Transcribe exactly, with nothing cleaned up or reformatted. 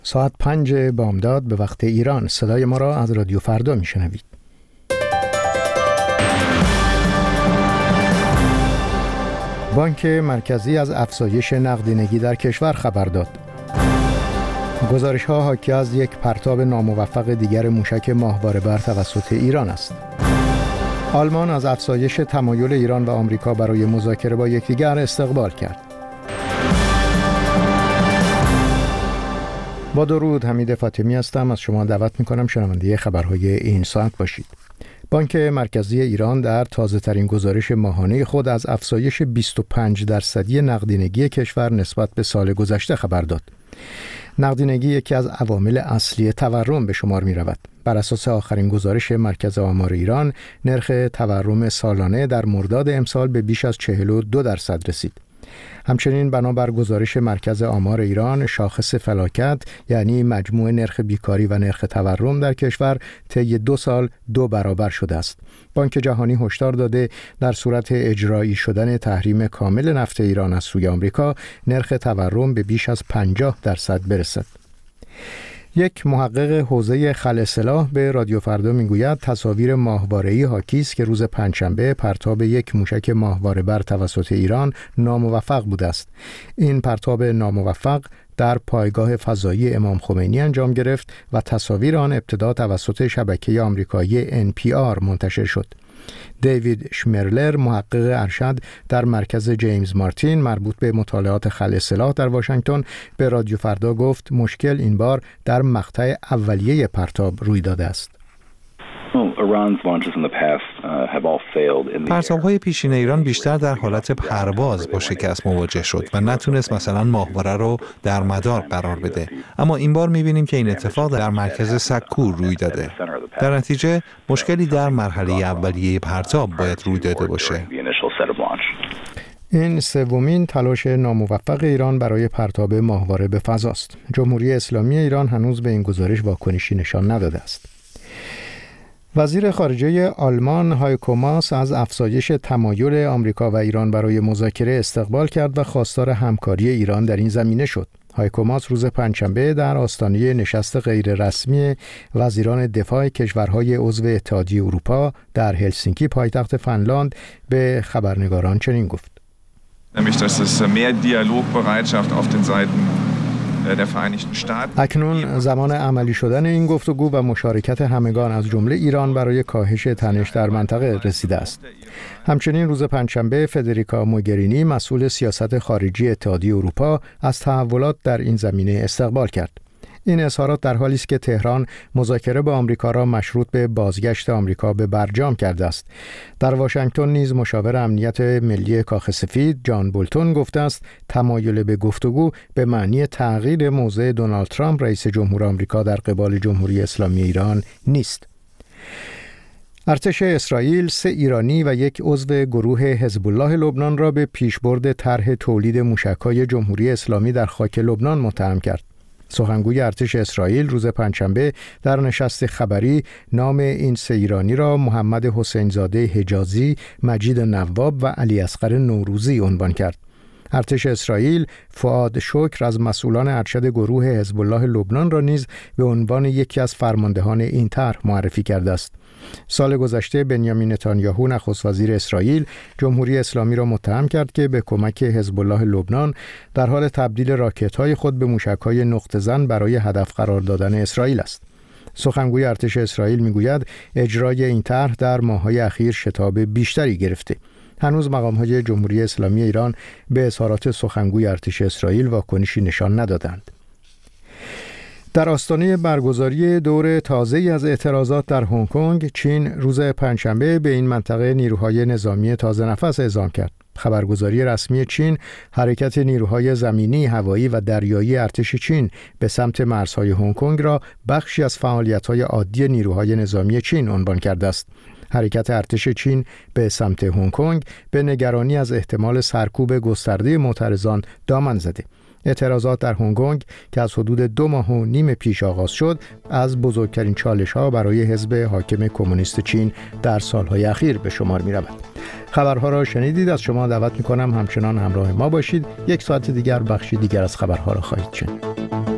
ساعت پنج بامداد به وقت ایران. صدای ما را از رادیو فردا میشنوید. بانک مرکزی از افزایش نقدینگی در کشور خبر داد. گزارش‌ها حاکی از یک پرتاب ناموفق دیگر موشک ماهواره بر توسط ایران است. آلمان از افزایش تمایل ایران و آمریکا برای مذاکره با یکدیگر استقبال کرد. با درود، حمید فاطمی هستم. از شما دعوت می‌کنم شنونده خبرهای این ساعت باشید. بانک مرکزی ایران در تازه‌ترین گزارش ماهانه خود از افزایش بیست و پنج درصدی نقدینگی کشور نسبت به سال گذشته خبر داد. نقدینگی یکی از عوامل اصلی تورم به شمار می رود. بر اساس آخرین گزارش مرکز آمار ایران، نرخ تورم سالانه در مرداد امسال به بیش از چهل و دو درصد رسید. همچنین بنابر گزارش مرکز آمار ایران، شاخص فلاکت یعنی مجموع نرخ بیکاری و نرخ تورم در کشور طی دو سال دو برابر شده است. بانک جهانی هشدار داده در صورت اجرایی شدن تحریم کامل نفت ایران از سوی آمریکا، نرخ تورم به بیش از پنجاه درصد برسد. یک محقق حوزه خلع سلاح به رادیو فردا میگوید تصاویر ماهواره‌ای حاکی است که روز پنجشنبه پرتاب یک موشک ماهواره بر توسط ایران ناموفق بوده است. این پرتاب ناموفق در پایگاه فضایی امام خمینی انجام گرفت و تصاویر آن ابتدا توسط شبکه آمریکایی ان پی آر منتشر شد. دیوید شمرلر، محقق ارشد در مرکز جیمز مارتین مربوط به مطالعات خلع سلاح در واشنگتن، به رادیو فردا گفت مشکل این بار در مقطع اولیه پرتاب روی داده است. پرتاب‌های پیشین ایران بیشتر در حالت پرواز با شکست مواجه شد و نتونست مثلا ماهواره رو در مدار قرار بده. اما این بار می‌بینیم که این اتفاق در مرکز سکو روی داده. در نتیجه مشکلی در مرحله اولیه پرتاب باید روی داده باشه. این سومین تلاش ناموفق ایران برای پرتاب ماهواره به فضاست. جمهوری اسلامی ایران هنوز به این گزارش واکنشی نشان نداده است. وزیر خارجه آلمان هایکو ماس از افزایش تمایل آمریکا و ایران برای مذاکره استقبال کرد و خواستار همکاری ایران در این زمینه شد. هایکو ماس روز پنجشنبه در آستانه نشست غیررسمی وزیران دفاع کشورهای عضو اتحادیه اروپا در هلسینکی پایتخت فنلاند به خبرنگاران چنین گفت: اکنون زمان عملی شدن این گفتگو و مشارکت همگان از جمله ایران برای کاهش تنش در منطقه رسیده است. همچنین روز پنجشنبه فدریکا موگرینی، مسئول سیاست خارجی اتحادیه اروپا، از تحولات در این زمینه استقبال کرد. این اظهارات در حالی است که تهران مذاکره با آمریکا را مشروط به بازگشت آمریکا به برجام کرده است. در واشنگتن نیز مشاور امنیت ملی کاخ سفید جان بولتون گفته است تمایل به گفتگو به معنی تغییر موضع دونالد ترامپ رئیس جمهور آمریکا در قبال جمهوری اسلامی ایران نیست. ارتش اسرائیل سه ایرانی و یک عضو گروه حزب الله لبنان را به پیشبرد طرح تولید موشک‌های جمهوری اسلامی در خاک لبنان متهم کرد. سخنگوی ارتش اسرائیل روز پنجشنبه در نشست خبری نام این سه ایرانی را محمد حسین زاده حجازی، مجید نواب و علی اصغر نوروزی عنوان کرد. ارتش اسرائیل فؤاد شکر از مسئولان ارشد گروه حزب الله لبنان را نیز به عنوان یکی از فرماندهان این طرح معرفی کرده است. سال گذشته بنیامین نتانیاهو نخست وزیر اسرائیل جمهوری اسلامی را متهم کرد که به کمک حزب الله لبنان در حال تبدیل راکت‌های خود به موشک‌های نقطه زن برای هدف قرار دادن اسرائیل است. سخنگوی ارتش اسرائیل میگوید اجرای این طرح در ماه‌های اخیر شتاب بیشتری گرفته. هنوز مقام‌های جمهوری اسلامی ایران به اظهارات سخنگوی ارتش اسرائیل واکنشی نشان ندادند. در آستانه برگزاری دور تازه‌ای از اعتراضات در هنگ کنگ، چین روز پنجشنبه به این منطقه نیروهای نظامی تازه نفس اعزام کرد. خبرگزاری رسمی چین حرکت نیروهای زمینی، هوایی و دریایی ارتش چین به سمت مرزهای هنگ کنگ را بخشی از فعالیت‌های عادی نیروهای نظامی چین عنوان کرده است. حرکت ارتش چین به سمت هنگ کنگ به نگرانی از احتمال سرکوب گسترده معترضان دامن زده. اعتراضات در هنگ کنگ که از حدود دو ماه و نیم پیش آغاز شد، از بزرگترین چالش‌ها برای حزب حاکم کمونیست چین در سالهای اخیر به شمار می‌رود. خبرها را شنیدید. از شما دعوت می‌کنم همچنان همراه ما باشید. یک ساعت دیگر بخشی دیگر از خبرها را خواهید شنید.